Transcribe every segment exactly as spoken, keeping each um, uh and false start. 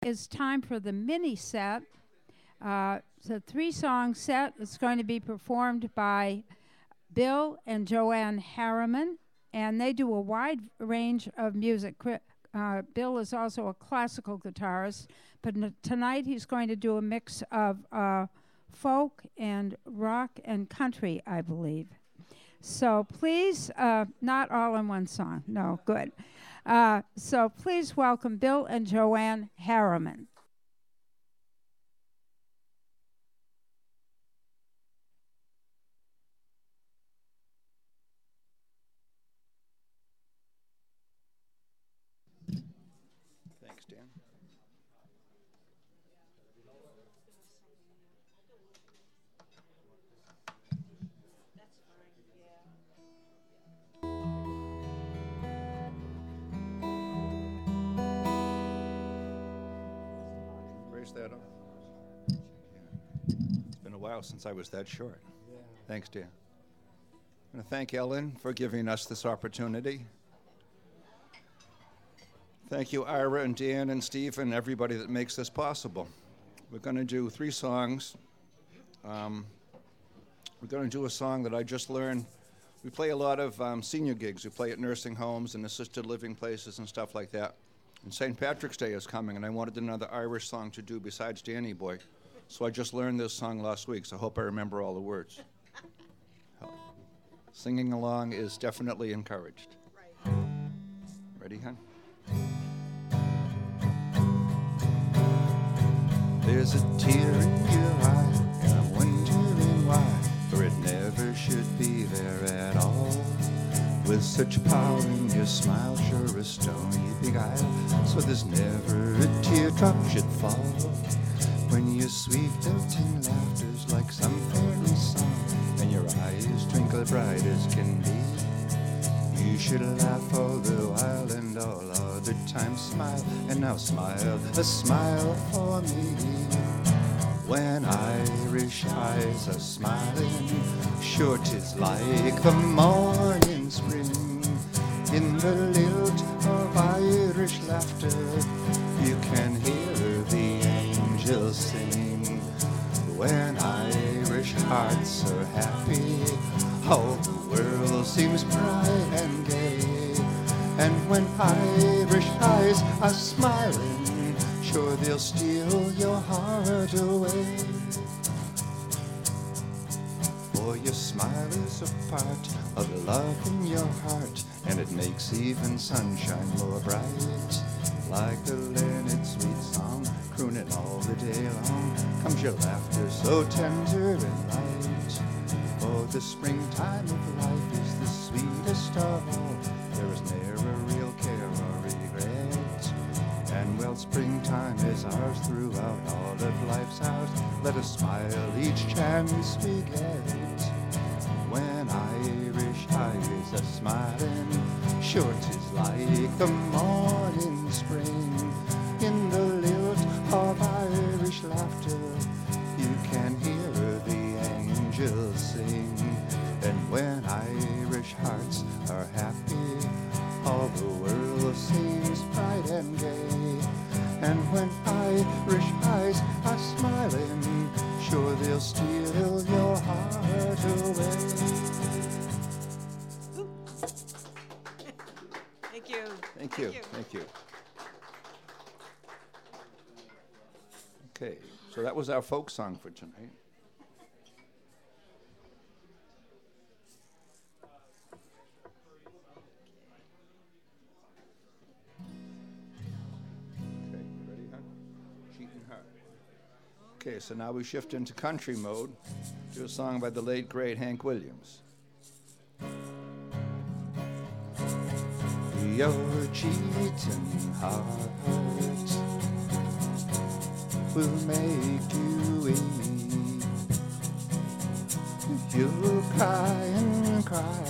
It's time for the mini set. Uh, it's a three-song set. It's going to be performed by Bill and Joanne Harriman, and they do a wide range of music. Uh, Bill is also a classical guitarist, but n- tonight he's going to do a mix of uh, folk and rock and country, I believe. So please, uh, not all in one song. No, good. Uh, so please welcome Bill and Joanne Harriman. Thanks, Dan. Raise that up. Yeah. It's been a while since I was that short. Yeah. Thanks, Dan. I want to thank Ellen for giving us this opportunity. Thank you, Ira and Dan and Steve and everybody that makes this possible. We're going to do three songs. Um, we're going to do a song that I just learned. We play a lot of um, senior gigs. We play at nursing homes and assisted living places and stuff like that. And Saint Patrick's Day is coming, and I wanted another Irish song to do besides Danny Boy. So I just learned this song last week, so I hope I remember all the words. Singing along is definitely encouraged. Ready, hon? There's a tear in your eye, and I'm wondering why, for it never should be there at all. With such power in your smile, sure a stony beguile, so there's never a teardrop should fall. When your sweet lilting laughter's like some fairy song, and your eyes twinkle bright as can be, you should laugh all the while and all other times smile, and now smile, a smile for me. When Irish eyes are smiling, sure 'tis like the morning spring. In the lilt of Irish laughter, you can hear the angels sing. When Irish hearts are happy, all the world seems bright and gay. And when Irish eyes are smiling, sure they'll steal your heart away. For your smile is a part of the love in your heart, and it makes even sunshine more bright. Like a Leonard sweet song, crooning all the day long, comes your laughter so tender and light. For the springtime of life is the sweetest of all. There is ne'er a real care or regret. And well, springtime is ours throughout all of life's hours. Let us smile each chance we get. When Irish eyes are smiling, sure 'tis like the morning spring. In the lilt of Irish laughter, you can hear the angels sing. And when Irish hearts are happy, all the world seems bright and gay. And when Irish eyes are smiling, sure they'll steal your heart away. Thank you. Thank you. Thank you. Okay, so that was our folk song for tonight. Okay, ready, hon? Cheating hard. Okay, so now we shift into country mode to a song by the late, great Hank Williams. Your cheating heart will make you weep. You'll cry and cry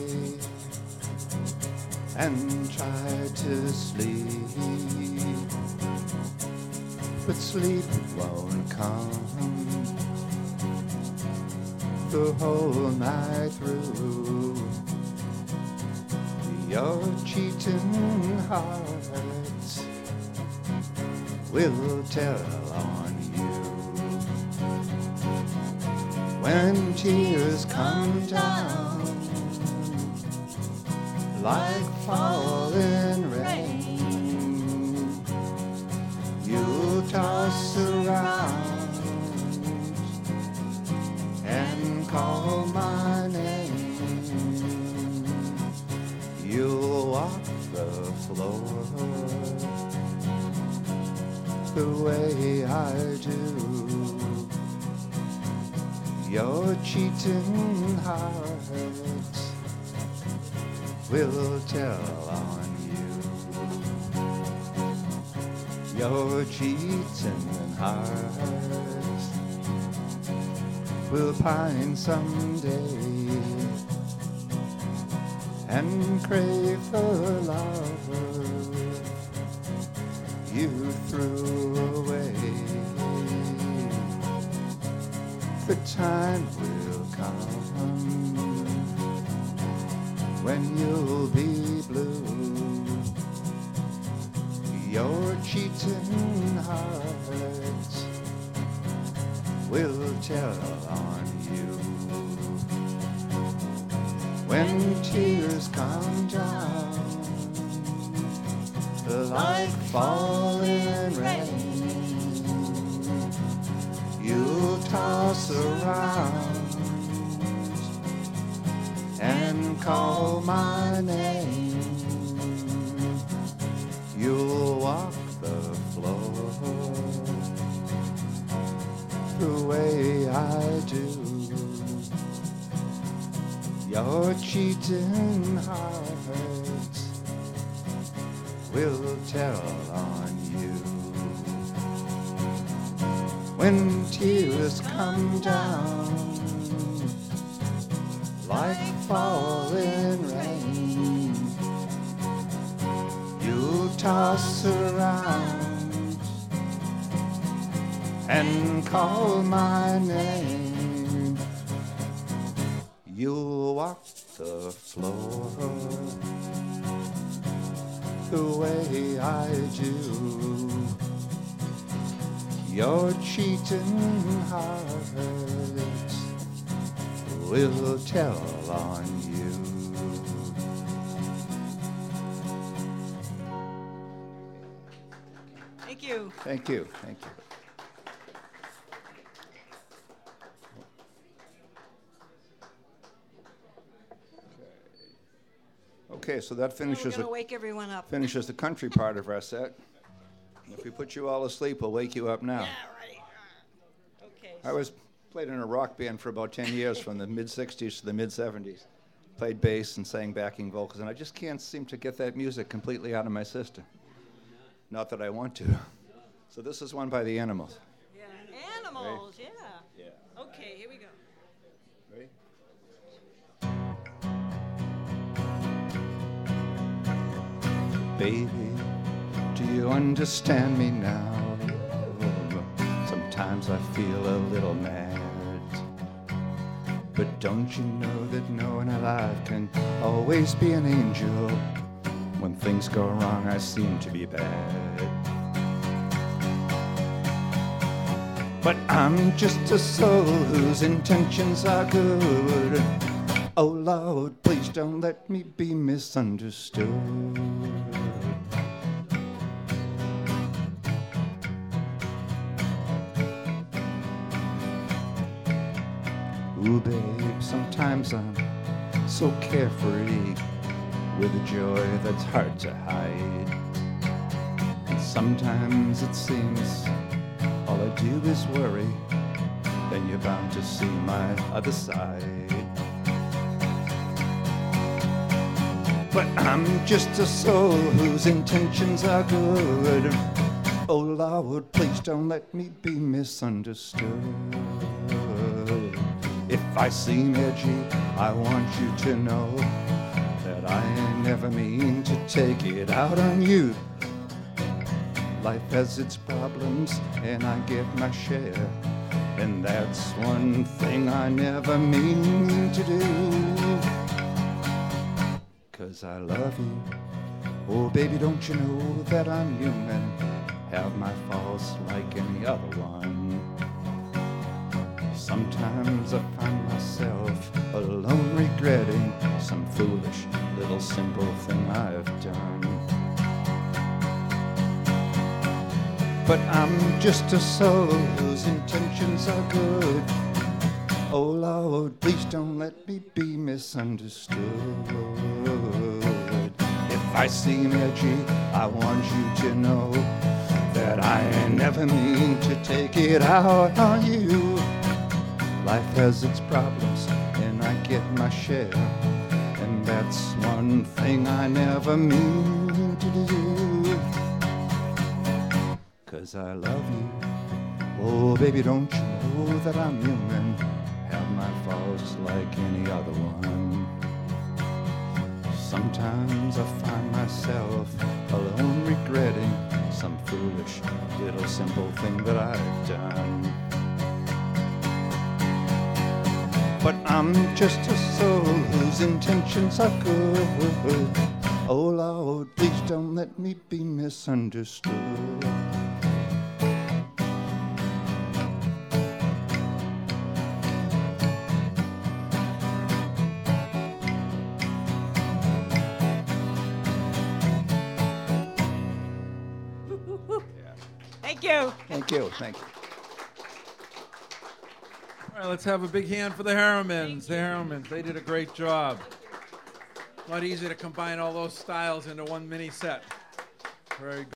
and try to sleep, but sleep won't come the whole night through. Your cheating heart will tell on you. When tears come down like falling rain, you'll toss around and call my name. You'll walk the floor the way I do. Your cheating heart will tell on you. Your cheating heart will pine someday and crave the love you threw away. The time will come when you'll be blue. Your cheating heart will tell on you. When tears come down like falling rain, you'll toss around and call my name. You'll walk the floor the way I do. Your cheating heart will tell on you. When tears come down like falling rain, you'll toss around and call my name. You'll walk the floor the way I do. Your cheating heart will tell on you. Thank you. Thank you. Thank you. Okay, so that finishes We're going the, to wake everyone up. finishes the country part of our set. If we put you all asleep, we'll wake you up now. Yeah, right. Okay. I was played in a rock band for about ten years, from the mid sixties to the mid seventies. Played bass and sang backing vocals, and I just can't seem to get that music completely out of my system. Not that I want to. So this is one by the Animals. Yeah. Animals, Ready? yeah. Yeah. Okay, here we go. Ready? Baby, do you understand me now? Sometimes I feel a little mad, but don't you know that no one alive can always be an angel? When things go wrong, I seem to be bad. But I'm just a soul whose intentions are good. Oh Lord, please don't let me be misunderstood. Ooh, babe, sometimes I'm so carefree, with a joy that's hard to hide. And sometimes it seems all I do is worry, then you're bound to see my other side. But I'm just a soul whose intentions are good. Oh Lord, please don't let me be misunderstood. If I seem edgy, I want you to know that I never mean to take it out on you. Life has its problems, and I get my share, and that's one thing I never mean to do. 'Cause I love you. Oh baby, don't you know that I'm human? have my faults like any other one. Sometimes I find myself alone regretting some foolish little simple thing I've done. But I'm just a soul whose intentions are good. Oh Lord, please don't let me be misunderstood. If I seem edgy, I want you to know that I never mean to take it out on you. Life has its problems and I get my share, and that's one thing I never mean to do. 'Cause I love you. Oh baby, don't you know that I'm human? Have my faults like any other one. Sometimes I find myself alone regretting some foolish little simple thing that I've done. But I'm just a soul whose intentions are good. Oh Lord, please don't let me be misunderstood. Thank you. Thank you, thank you. All right, let's have a big hand for the Harrimans. The Harrimans, they did a great job. A lot easier to combine all those styles into one mini set. Very good.